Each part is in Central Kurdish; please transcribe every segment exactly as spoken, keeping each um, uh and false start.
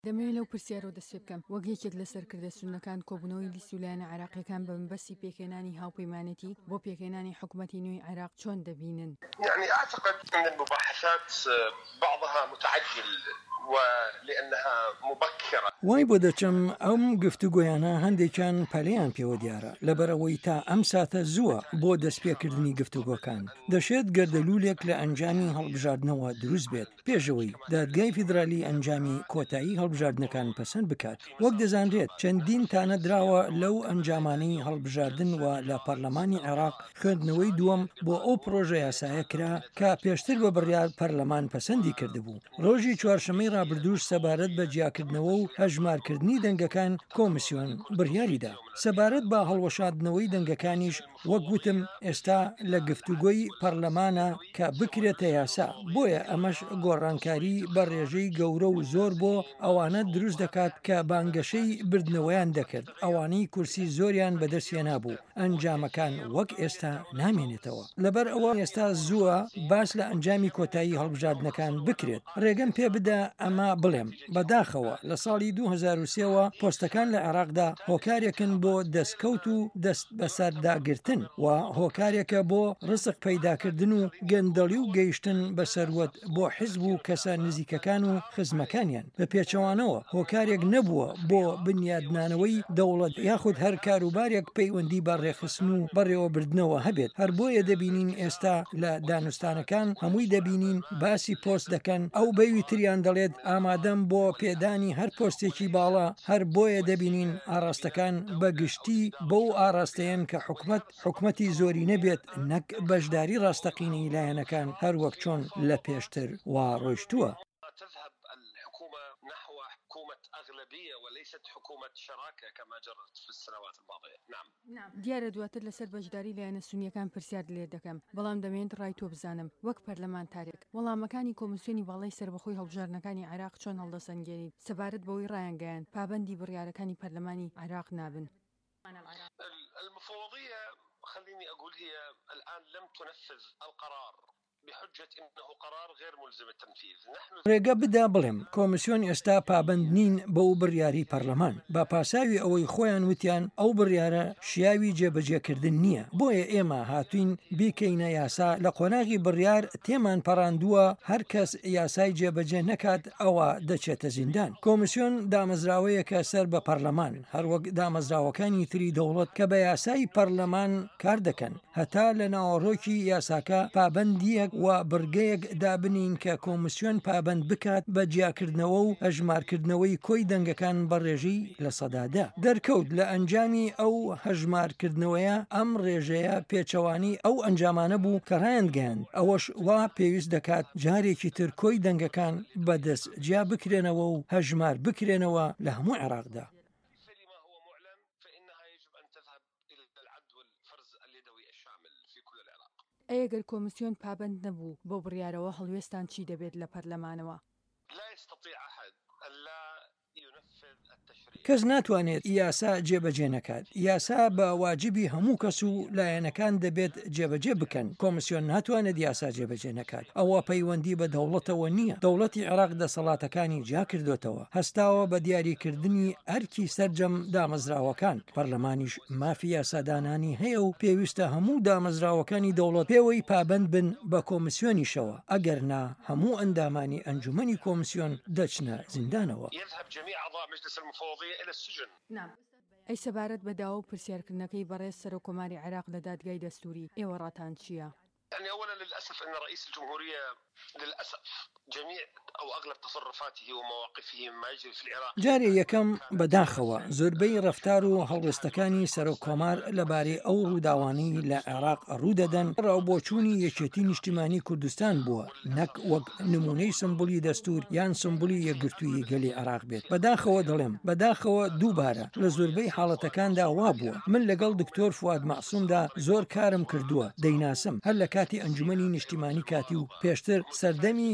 دەمەوێت لەو پرسیارەوە دەست پێ بکەم وەک یەکێک لە سەرکردە سونەکان کۆبوونەوەی لیستی ویلایەنە عێراقیەکان بە مەبەستی پێکهێنانی هاوپەیمانێتی بۆ پێکهێنانی حکوومەتی نوێی عێراق چۆن دەبینن؟ يعني أعتقد أن المباحثات بعضها متعجل ولأنها مبكرة. وای بۆ دەچم ئەم گفتوگۆیانە هەندێکیان پەلەیان پێوە دیارە لەبەرەوەی تا ئەم ساتە زووە بۆ دەستپێکردنی گفتوگۆکان دەشێت گەردەلوولێک لە ئەنجامی هەڵبژاردنەوە دروست بێت پێشەوەی دادگای فیدرالی ئەنجامی کۆتایی هەڵبژاردنەکان پەسەند بکات وەک دەزانرێت چەندین تانە دراوە لەو ئەنجامانەی هەڵبژاردن و لە پەرلەمانی عێراق خوێندنەوەی دووەم بۆ ئەو پرۆژە یاسایە کرا کە پێشتر بە بڕیار پەرلەمان پەسەندی کردبوو ڕۆژی چوارشەمەی ڕابردووش سەبارەت بە جیاکردنەوە و هەژمارکردنی دەنگەکان کۆمیسیۆن بڕیاریدا سەبارەت بە هەڵوەشاندنەوەی دەنگەکانیش وەک گوتم ئێستا لە گفتوگۆی پەرلەمانە کە بکرێتە یاسا بۆیە ئەمەش گۆڕانکاری بە ڕێژەی گەورە و زۆر بۆ ئەوانە دروست دەکات کە بانگەشەی بردنەوەیان دەکرد ئەوانەی کورسی زۆریان بەدەستیان نابوو ئەنجامەکان وەک ئێستا نامێنێتەوە لەبەر ئەوە ئێستا زووە باس لە ئەنجامی کۆتایی هەڵبژاردنەکان بکرێت ڕێگەم پێ بدە ئەمە بڵێم بەداخەوە لە ساڵی دوو هەزار و سێەوە پۆستەکان لە عێراقدا هۆکارێکن بۆ دەستکەوت و دەست بەسەرداگرتن و هۆکارێکە بۆ ڕسق پەیداکردن و گەندەڵی و گەیشتن بە سەروەت بۆ حیزب و کەسە نزیکەکان و خزمەکانیان بە پێچەوانەوە هۆکارێک نەبووە بۆ بنیادنانەوەی دەوڵەت یاخود هەر کاروبارێک پەیوەندی بە ڕێخستن و بەڕێوەبردنەوە هەبێت هەر بۆیە دەبینین ئێستا لە دانوستانەکان هەمووی دەبینین باسی پۆست دەکەن ئەو بەوی تریان دەڵێت ئامادەم بۆ پێدانی هەر پۆستێکی باڵا هەر بۆیە دەبینین ئاراستەکان بەگشتی بەو ئاراستەیەن کە حکومت حکومەتی زۆری نەبێت نەک بەشداری ڕاستەقینی لایەنەکان هەر وەک چۆن لە پێشتر وا ڕۆیشتووە. أغلبية وليست حكومة شراكة كما جرت في السنوات الماضية. نعم. نعم. دیارە دواتر لەسەر بەشداری لایەنە سونیەکان پرسیار لێ دەکەم بەڵام دەمێنێت ڕای تۆ بزانم وەک پەرلەمانتارێک وەڵامەکانی کۆمیسیۆنی باڵای سەربەخۆی هەڵبژاردنەکانی عێراق چۆن هەڵدەسەنگێنیت سەبارەت بەوەی ڕایانگەیان پابەندی بڕیارەکانی پەرلەمانی عێراق نابن. المفوضية خليني أقول هي الآن لم تنفذ القرار بحجة إنه قرار غير ملزم التنفيذ. نحن ڕێگە بدا بڵێم کۆمیسیۆن ئێستا پابند نین بەو بڕیاری پەرلەمان با پاساوی ئەوەی خۆیان وتیان ئەو بڕیارە شیاوی جێبەجێکردن نییە بۆیە ئێمە هاتوین بیکەینە یاسا لە قۆناغی بڕیار تێمان پەڕاندووە هەر کەس یاسای جێبەجێ نەکات ئەوە دەچێتە زیندان کۆمیسیۆن دامەزراوەیەکە سەر بە پەرلەمان هەروەک دامەزراوەکانی تری دەوڵەت کە بە یاسای پەرلەمان کار دەکەن هەتا لە ناوەڕۆکی یاساکە پابندیەک و بڕگەیەک دابنین کە کۆمیسیۆن پابند بکات بە جیاکردنەوە و هەژمارکردنەوەی کۆی دەنگەکان بە ڕێژەی لە سەدادا دەرکەوت لە ئەنجامی ئەو هەژمارکردنەوەیە ئەم ڕێژەیە پێچەوانی ئەو ئەنجامانە بوو کە ڕایانگەیاند ئەوەش وا پێویست دەکات جارێکی تر کۆی دەنگەکان بەدەست جیا بکرێنەوە و هەژمار بکرێنەوە لە هەموو عێراقدا. ئەگەر کۆمیسیۆن پابند نەبوو بۆ بڕیارەوە هەڵوێستان چی دەبێت لە پەرلەمانەوە؟ کەس ناتوانێت یاسا جێبەجێ نەکات یاسا بە واجبی هەموو کەس و لایەنەکان دەبێت جێبەجێ بکەن کۆمیسیۆن ناتوانێت یاسا جێبەجێ نەکات ئەوە پەیوەندی بە دەوڵەتەوە نییە دەوڵەتی عێراق دەسەڵاتەکانی جیا کردوێتەوە هەستاوە بە دیاریکردنی ئەرکی سەرجەم دامەزراوەکان پەرلەمانیش مافی یاسادانانی هەیە و پێویستە هەموو دامەزراوەکانی دەوڵەت پێوەی پابند بن بە کۆمیسیۆنیشەوە ئەگەر نا هەموو ئەندامانی ئەنجومەنی کۆمیسیۆن دەچنە زیندانەوە. ئەی سەبارەت بە داوا و پرسیارکردنەکەی بەڕێز سەرۆکۆماری عێراق لە دادگای دەستوری ئێوە ڕاتان چییە؟ يعني أولا للأسف أن رئيس الجمهورية للأسف جميع أو أغلب تصرفاته ومواقفه مما يجري في العراق جارێ یەکەم بەداخەوە زۆربەی ڕەفتار و هەڵوێستەکانی سەرۆکۆمار لەبارەی ئەو ڕووداوانەی لە عێراق ڕوودەدەن ڕاوبۆچوونی یەکێتی نیشتیمانی کوردستان بووە نەک وەک نمونەی سمبولی دەستور یان سمبولی یەکگرتووی گەلی عێراق بێت بەداخەوە دەڵێم بەداخەوە دووبارە لە زۆربەی حاڵەتەکاندا وا بووە من لەگەڵ دکتۆر فواد مەعسوومدا زۆر کارم کردووە دەیناسم هەر لە کاتی ئەنجومەنی نیشتیمانی کاتی و پێشتر سەردەمی ئۆپۆزیسیۆن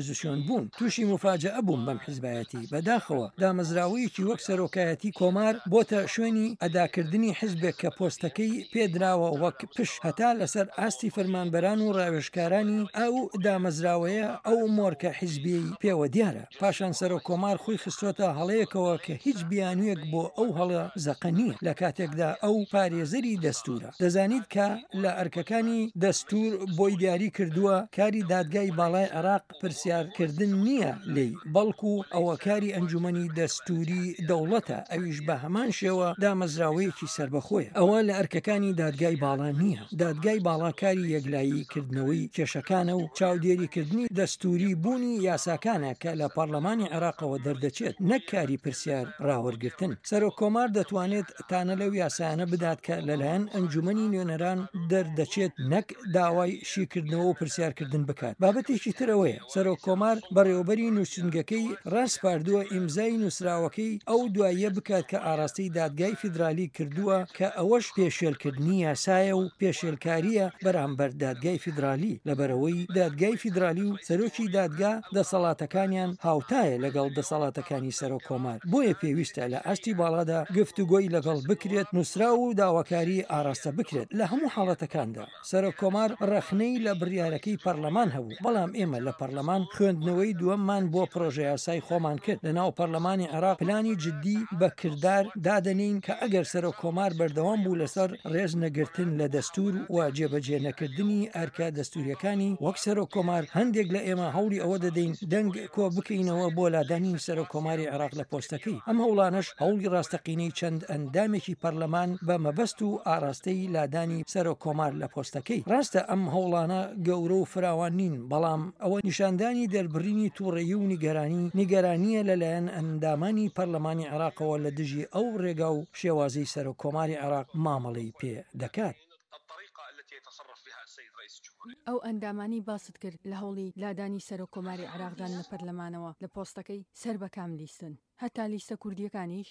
ئۆپۆزیسیۆن بوون تووشی مفاجئە بووم بەم حیزبایەتی بەداخەوە دامەزراوەیەکی وەک سەرۆکایەتی کۆمار بۆتە شوێنی ئەداکردنی حیزبێک کە پۆستەکەی پێدراوە وەک پشت هەتا لەسەر ئاستی فەرمانبەران و ڕاوێژکارانی ئەو دامەزراوەیە ئەو مۆرکە حیزبی پێوە دیارە پاشان سەرۆک کۆمار خۆی خستۆتە هەڵەیەکەوە کە هیچ بیانویەک بۆ ئەو هەڵە زەقە نییە لە کاتێکدا ئەو پارێزەری دەستورە دەزانیت کە لە ئەرکەکانی دەستور بۆی دیاری کردووە کاری دادگای باڵای عێراق پرسیارکردن نییە لێی بەڵکو ئەوە کاری ئەنجومەنی دەستوری دەوڵەتە ئەویش بە هەمان شێوە دامەزراوەیەکی سربەخۆیە ئەوە لە ئەرکەکانی دادگای باڵا نییە دادگای باڵاکاری یەکلایی کردنەوەی کێشەکانە و چاودێریکردنی دەستوری بوونی یاساکانە کە لە پەرلەمانی عێراقەوە دەردەچێت نەک کاری پرسیار ڕاوەرگرتن سەرۆک کۆمار دەتوانێت تانە لەو یاسایانە بدات کە لەلایەن ئەنجومەنی نوێنەران دەردەچێت نەک داوای شیکردنەوە و پرسیارکردن بکات بابەتێکی ترەوەیە سەرۆک کۆمار بەڕێوەبەری نووسنگەکەی ڕاستپاردووە ئیمزای نووسراوەکەی ئەو دواییە بکات کە ئاراستەی دادگای فیدرالی کردووە کە ئەوەش پێشێلکردنی یاسایە و پێشێلکاریە بەرامبەر دادگای فیدرالی لەبەرەوەی دادگای فیدرالی و سەرۆکی دادگا دەسەڵاتەکانیان هاوتایە لەگەڵ دەسەڵاتەکانی سەرۆک کۆمار بۆیە پێویستە لە ئاستی باڵادا گفتوگۆی لەگەڵ بکرێت نووسرا و داواکاری ئاراستە بکرێت لە هەموو حاڵەتەکاندا سەرۆک کۆمار ڕەخنەی لە بڕیارەکەی پەرلەمان هەبوو بەڵام ئێمە لە پەرلەمان خوێندنەوەی دووەممان بۆ پرۆژە یاسای خۆمان کرد لەناو پەرلەمانی عێراق پلانی جددی بەکردار دادەنین کە ئەگەر سەرۆک کۆمار بەردەوام بوو لەسەر ڕێز نەگرتن لە دەستور و جێبەجێ نەکردنی ئەرکە دەستوریەکانی وەک سەرۆک کۆمار هەندێک لە ئێمە هەوڵی ئەوە دەدەین دەنگ کۆ بکەینەوە بۆ لادانی سەرۆک کۆماری عێراق لە پۆستەکەی ئەم هەوڵانش هەوڵی ڕاستەقینەی چەند ئەندامێکی پەرلەمان بە مەبەست و ئاراستەی لادانی سەرۆک کۆمار لە پۆستەکەی ڕاستە ئەم هەوڵانە گەورە و فراوان نین بەڵام ئەوە نیشاندانی دەربڕینی تووڕێی و نیگەرانی نیگەرانیە لەلایەن ئەندامانی پەرلەمانی عێراقەوە لە دژی ئەو ڕێگا و شێوازەی سەرۆک کۆماری عێراق مامەڵەی پێ دەکات ئەو ئەندامانی باست کرد لە هەوڵی لادانی سەرۆک کۆماری عێراقدان لە پەرلەمانەوە لە پۆستەکەی سەر بە کام لیستن هەتا لیستە کوردیەکانیش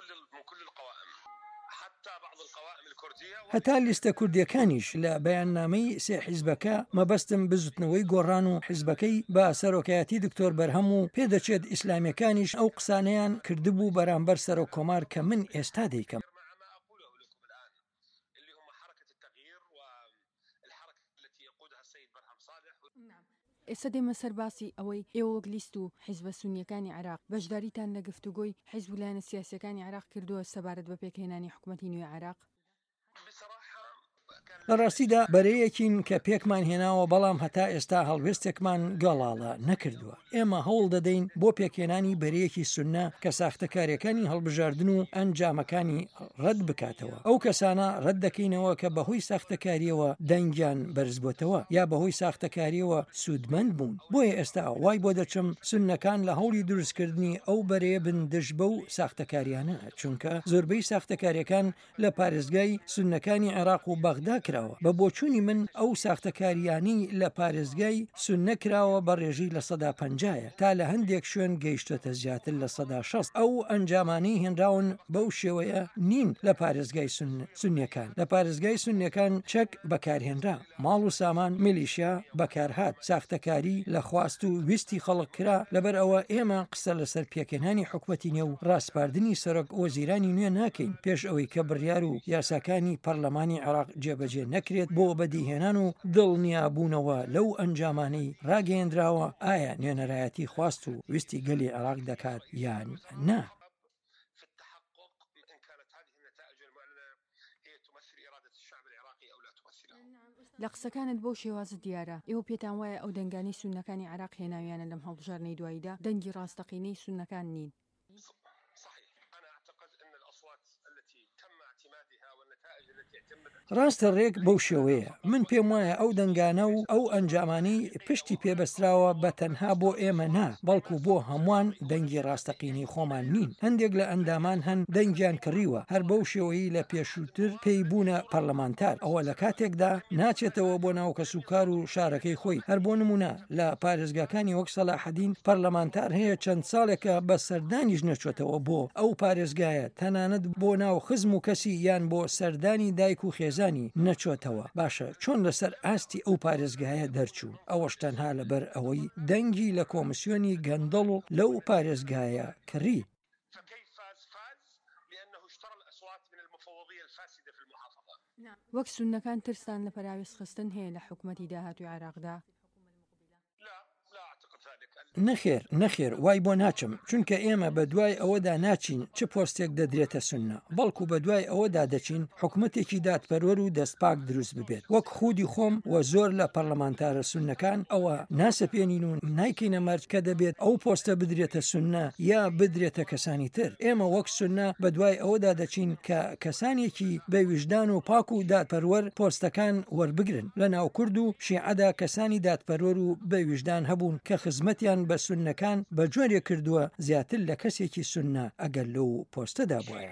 هەتا لیستە کوردیەکانیش لە بەیاننامەی سێ حیزبەکە مەبەستم بزوتنەوەی گۆڕان و حیزبەکەی بە سەرۆکایەتی دکتۆر بەرهەم و پێدەچێت ئیسلامیەکانیش ئەو قسانەیان کردبوو بەرامبەر سەرۆک کۆمار کە من ئێستا دەیکەم ئێستا دێمە سەر باسی ئەوەی ئێوە وەک لیست و حیزبە سونیەکانی عێراق بەشداریتان لە گفتوگۆی حیزب و لایەنە سیاسیەکانی عێراق کردووە سەبارەت بە پێکهێنانی حکوومەتی نوێ عێراق لە ڕاستیدا بەرەیەکین کە پێکمان هێناوە بەڵام هەتا ئێستا هەڵوێستێکمان گەڵاڵە نەکردووە ئێمە هەوڵ دەدەین بۆ پێکهێنانی بەرەیەکی سونە کە ساختەکاریەکانی هەڵبژاردن و ئەنجامەکانی ڕەت بکاتەوە ئەو کەسانە ڕەت دەکەینەوە کە بەهۆی ساختەکاریەوە دەنگیان بەرزبووتەوە یا بەهۆی ساختەکاریەوە سوودمەند بوون بۆیە ئێستا وای بۆ دەچم سونەکان لە هەوڵی دروستکردنی ئەو بەرەیە بن دژ بە و ساختەکاریانە چونکە زۆربەی ساختەکاریەکان لە پارێزگای سونەکانی عێراق و بەغدا کراوە بە بۆچوونی من ئەو ساختەکاریانی لە پارێزگای سونە کراوە بە ڕێژی لە سەدا پەنجایە تا لە هەندێک شوێن گەیشتۆتە زیاتر لە سەدا شەست ئەو ئەنجامانەی هێنراون بەو شێوەیە نین لە پارێزگای سونیەکان لە پارێزگای سونیەکان چەک بەکارهێنرا ماڵ و سامان میلیشیا بەکارهات ساختەکاری لە خواست و ویستی خەڵک کرا لەبەر ئەوە ئێمە قسە لەسەر پێکهێنانی حکوومەتی نێو ڕاستپاردنی سەرۆک وەزیرانی نوێ ناکەین پێش ئەوەی کە بڕیار و یاساکانی پەرلەمانی عێراق جێبەجێ نەکرێت بۆ بەدیهێنان و دڵنیابوونەوە لەو ئەنجامانەی ڕاگەیەندراوە ئایا نوێنەرایەتی خواست و ویستی گەلی عێراق دەکات یان نا لە قسەکانت بۆ شێوازە دیارە ئێوە پێتان وایە ئەو دەنگانی سونەکانی عێراق هێناویانە لەم هەڵبژارنەی دواییدا دەنگی ڕاستەقینەی سونەکان نین ڕاستە ڕێک بەو شێوەیە من پێم وایە ئەو دەنگانە و ئەو ئەنجامانەی پشتی پێبەستراوە بە تەنها بۆ ئێمە نا بەڵکو بۆ هەمووان دەنگی ڕاستەقینەی خۆمان نین هەندێک لە ئەندامان هەن دەنگیان کڕیوە هەر بەو شێوەیە لە پێشووتر پێی بوونە پەرلەمانتار ئەوە لە کاتێکدا ناچێتەوە بۆ ناو کەسوکار و شارەکەی خۆی هەر بۆ نمونە لە پارێزگاکانی وەک سەلاحەدین پەرلەمانتار هەیە چەند ساڵێکە بە سەردانیش نەچۆتەوە بۆ ئەو پارێزگایە تەنانەت بۆ ناو خزم و کەسی یان بۆ سەردانی دایک و خێزانی نەچۆتەوە باشە چۆن لەسەر ئاستی ئەو پارێزگایە دەرچوو ئەوەش تەنها لەبەر ئەوەی دەنگی لە کۆمسیۆنی گەندەڵ و لەو پارێزگایە کڕی. وەک سونەکان ترسان لە پەراویست خستن هەیە لە حکوومەتی داهاتوی عێراقدا؟ نەخێر نەخێر وای بۆ ناچم چونکە ئێمە بە دوای ئەوەدا ناچین چه پۆستێک دەدرێتە سونە بەڵکو بە دوای ئەوەدا دەچین حکوومەتێکی دادپەروەر و دەستپاک دروست ببێت وەک خودی خۆم و زۆر لە پەرلەمانتارە سونەکان ئەوە ناسەپێنین و نایکەینە مەرج کە دەبێت ئەو پۆستە بدرێتە سونە یا بدرێتە کەسانی تر ئێمە وەک سونە بە دوای ئەوەدا دەچین کە کەسانێکی بە ویژدان و پاک و دادپەروەر پۆستەکان وەربگرن لە ناو کورد و شیعەدا کەسانی دادپەروەر و بە ویژدان هەبوون کە خزمەتیان بە سونەکان بە جۆرێ کردووە زیاتر لە کەسێکی سونە ئەگەر لەو پۆستەدا بووە.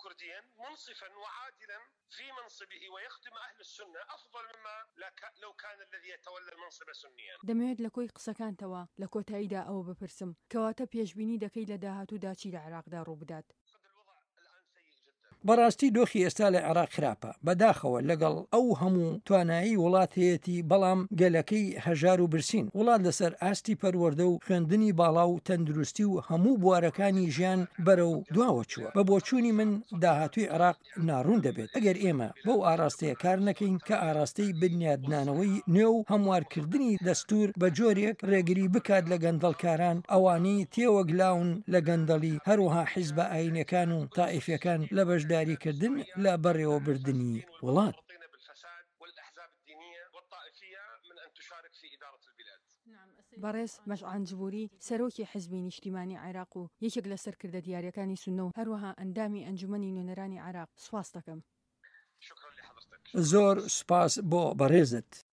دەمەوێت لە کۆی قسەکانتەوە لە کۆتاییدا ئەوە بپرسم کەواتە پێشبینی دەکەی لە داهاتوودا چی لە عێراقدا ڕوو بدات؟ بەڕاستی دۆخی ئێستا لە عێراق خراپە بەداخەوە لەگەڵ ئەو هەموو توانایی وڵات هەیەی بەڵام گەلەکەی هەژار و برسین وڵات لەسەر ئاستی پەروەردە و خوێندنی باڵا و تەندروستی و هەموو بوارەکانی ژیان بەرە و دواوە چووە بە بۆچوونی من داهاتوی عێراق ناڕوون دەبێت ئەگەر ئێمە بەو ئاراستەیە کار نەکەین کە ئاراستەی بنیادنانەوەی نوێ و هەموارکردنی دەستور بە جۆرێک ڕێگری بکات لە گەندەڵکاران ئەوانەی تێوەگلاون لە گەندەڵی هەروەها حیزبە ئاینەکان و تائیفەکان لە بەش داریکردن لە بەڕێوەبردننی وڵات. بەڕێز مەشعانجبوری سەرۆکی حیزبی نیشتیمانی عێراق و یەکێک لە سەرکردە دیاریەکانی سونە و هەروەها ئەندامی ئەنجومەنی نوێنەرانی عێراق سوپاس دەکەم. زۆر سوپاس بۆ بەڕێزت.